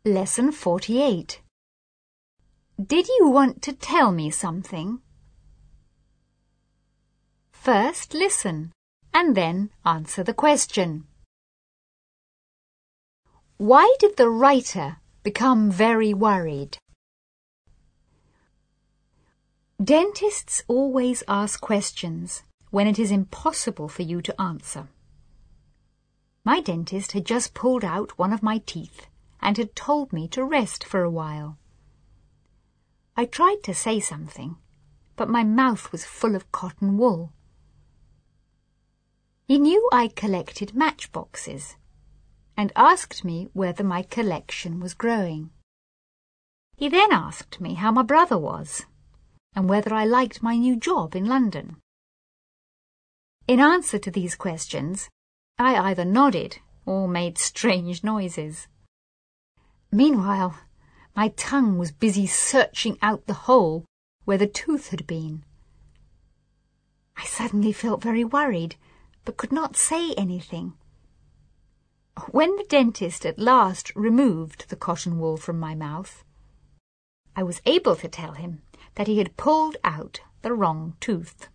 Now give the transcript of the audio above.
Lesson 48. Did you want to tell me something? First listen and then answer the question. Why did the writer become very worried? Dentists always ask questions when it is impossible for you to answer. My dentist had just pulled out one of my teeth and had told me to rest for a while. I tried to say something, but my mouth was full of cotton wool. He knew I collected matchboxes and asked me whether my collection was growing. He then asked me how my brother was and whether I liked my new job in London. In answer to these questions, I either nodded or made strange noises. Meanwhile, my tongue was busy searching out the hole where the tooth had been. I suddenly felt very worried, but could not say anything. When the dentist at last removed the cotton wool from my mouth, I was able to tell him that he had pulled out the wrong tooth.